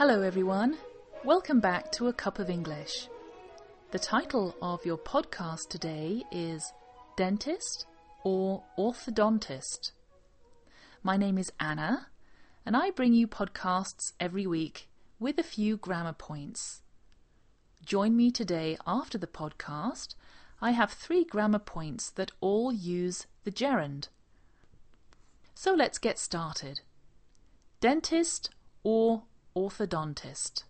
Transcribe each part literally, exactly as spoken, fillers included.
Hello everyone, welcome back to A Cup of English. The title of your podcast today is Dentist or Orthodontist. My name is Anna and I bring you podcasts every week with a few grammar points. Join me today after the podcast. I have three grammar points that all use the gerund. So let's get started. Dentist or orthodontist.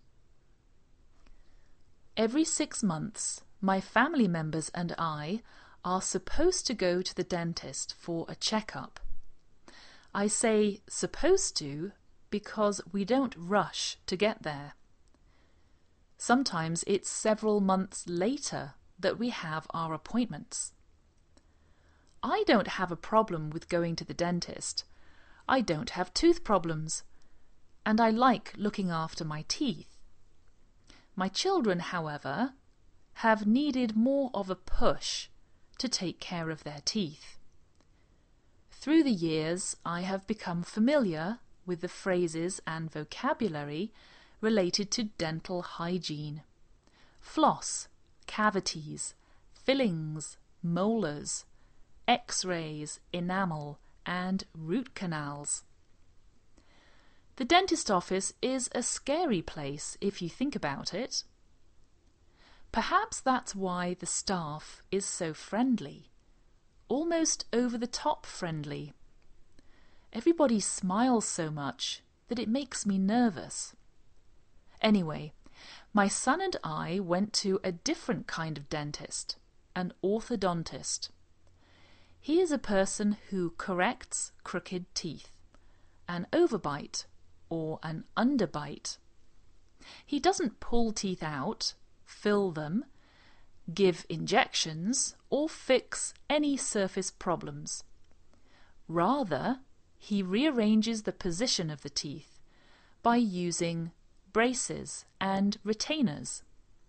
Every six months, my family members and I are supposed to go to the dentist for a checkup. I say supposed to because we don't rush to get there. Sometimes it's several months later that we have our appointments. I don't have a problem with going to the dentist. I don't have tooth problems. And I like looking after my teeth. My children, however, have needed more of a push to take care of their teeth. Through the years, I have become familiar with the phrases and vocabulary related to dental hygiene. Floss, cavities, fillings, molars, x-rays, enamel, and root canals. The dentist office is a scary place if you think about it. Perhaps that's why the staff is so friendly, almost over-the-top friendly. Everybody smiles so much that it makes me nervous. Anyway, my son and I went to a different kind of dentist, an orthodontist. He is a person who corrects crooked teeth, an overbite, or an underbite. He doesn't pull teeth out, fill them, give injections, or fix any surface problems. Rather, he rearranges the position of the teeth by using braces and retainers.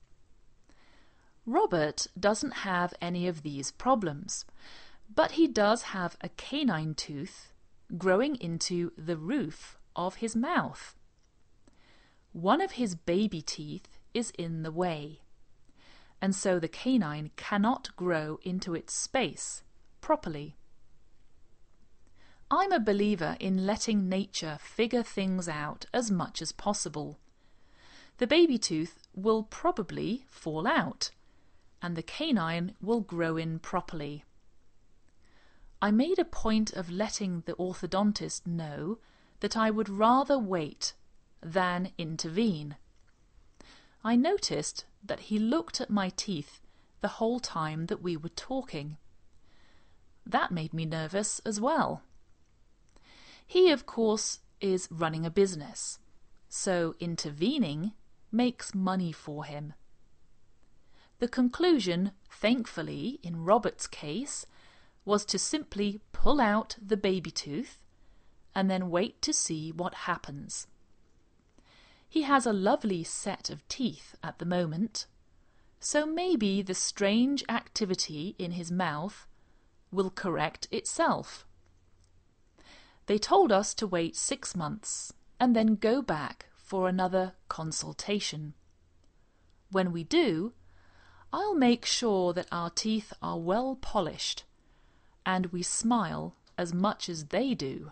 Robert doesn't have any of these problems, but he does have a canine tooth growing into the roof of his mouth. One of his baby teeth is in the way, and so the canine cannot grow into its space properly. I'm a believer in letting nature figure things out as much as possible. The baby tooth will probably fall out, and the canine will grow in properly. I made a point of letting the orthodontist know that I would rather wait than intervene. I noticed that he looked at my teeth the whole time that we were talking. That made me nervous as well. He, of course, is running a business, so intervening makes money for him. The conclusion, thankfully, in Robert's case, was to simply pull out the baby tooth and then wait to see what happens. He has a lovely set of teeth at the moment, so maybe the strange activity in his mouth will correct itself. They told us to wait six months and then go back for another consultation. When we do, I'll make sure that our teeth are well polished and we smile as much as they do.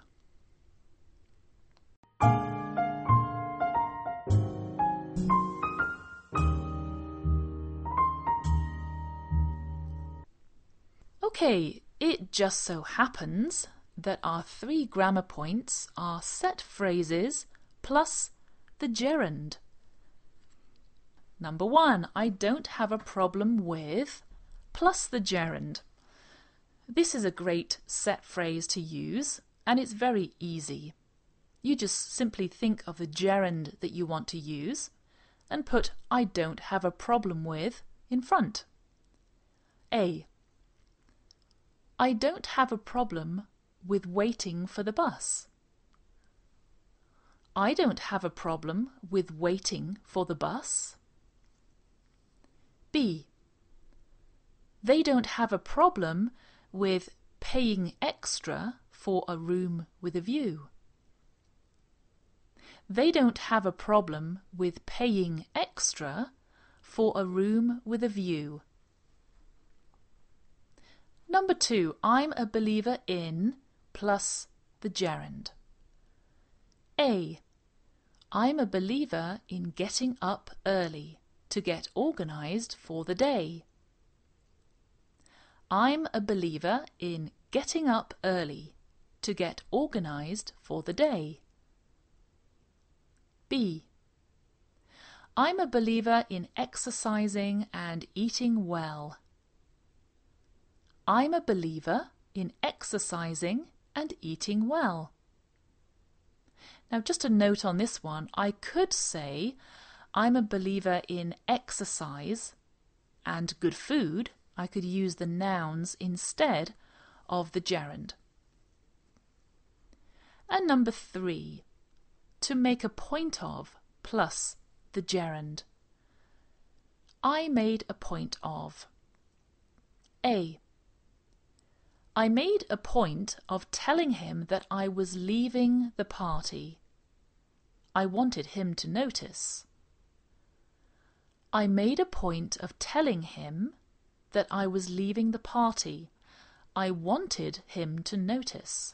Okay, it just so happens that our three grammar points are set phrases plus the gerund. Number one, I don't have a problem with plus the gerund. This is a great set phrase to use, and it's very easy. You just simply think of the gerund that you want to use and put I don't have a problem with in front. A. I don't have a problem with waiting for the bus. I don't have a problem with waiting for the bus. B. They don't have a problem with paying extra for a room with a view. They don't have a problem with paying extra for a room with a view. Number two, I'm a believer in plus the gerund. A. I'm a believer in getting up early to get organised for the day. I'm a believer in getting up early to get organised for the day. B. I'm a believer in exercising and eating well. I'm a believer in exercising and eating well. Now, just a note on this one, I could say I'm a believer in exercise and good food. I could use the nouns instead of the gerund. And number three, to make a point of plus the gerund. I made a point of. A. I made a point of telling him that I was leaving the party. I wanted him to notice. I made a point of telling him that I was leaving the party. I wanted him to notice.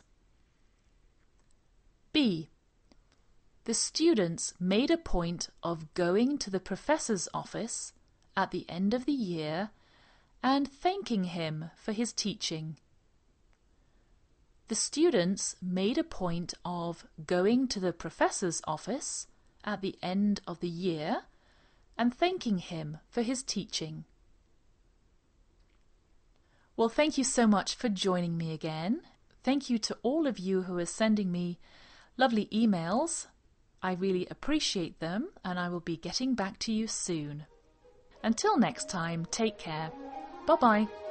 B. The students made a point of going to the professor's office at the end of the year and thanking him for his teaching. The students made a point of going to the professor's office at the end of the year and thanking him for his teaching. Well, thank you so much for joining me again. Thank you to all of you who are sending me lovely emails. I really appreciate them, and I will be getting back to you soon. Until next time, take care. Bye-bye.